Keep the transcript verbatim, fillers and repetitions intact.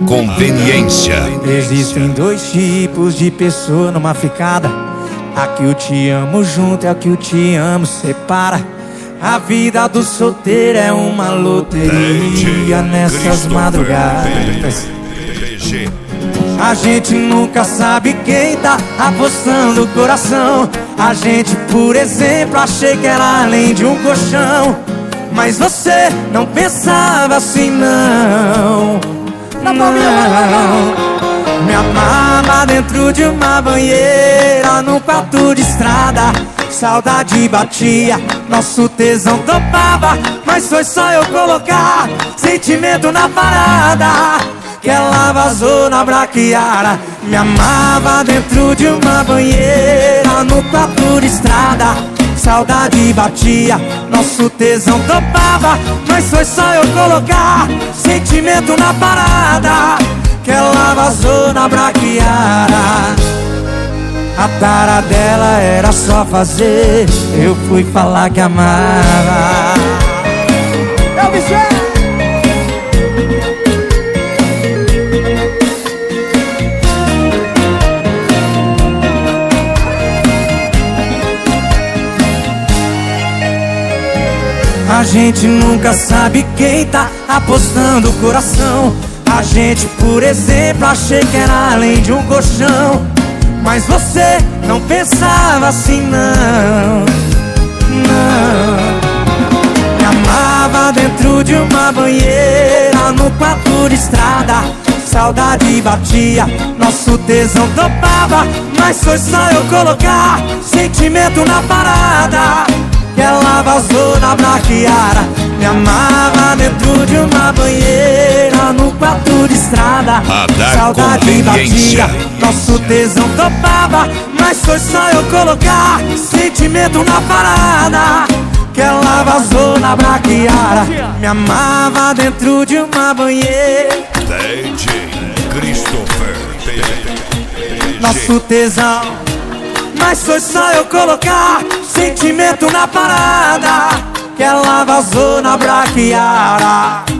conveniência. Existem dois tipos de pessoa numa ficada. A que o te amo junto e a que o te amo separa. A vida do solteiro é uma loteria nessas madrugadas. A gente nunca sabe quem tá apostando o coração. A gente, por exemplo, achei que era além de um colchão. Mas você não pensava assim, não. Não, me amava dentro de uma banheira, num quarto de estrada. Saudade batia, nosso tesão topava. Mas foi só eu colocar sentimento na parada que ela vazou na braquiara. Me amava dentro de uma banheira, no quarto de estrada. Saudade batia, nosso tesão topava. Mas foi só eu colocar sentimento na parada que ela vazou na braquiara. A tara dela era só fazer, eu fui falar que amava. Eu me A gente nunca sabe quem tá apostando o coração. A gente, por exemplo, achei que era além de um colchão. Mas você não pensava assim, não. Não. Me amava dentro de uma banheira, no quarto de estrada. Saudade batia, nosso tesão topava. Mas foi só eu colocar sentimento na parada que ela vazou na braquiara. Me amava dentro de uma banheira, no quarto de estrada. Saudade batia, nosso tesão topava. Mas foi só eu colocar sentimento na parada que ela vazou na braquiara. Me amava dentro de uma banheira, D J Christopher, nosso tesão. Mas foi só eu colocar sentimento na parada que ela vazou na braquiara.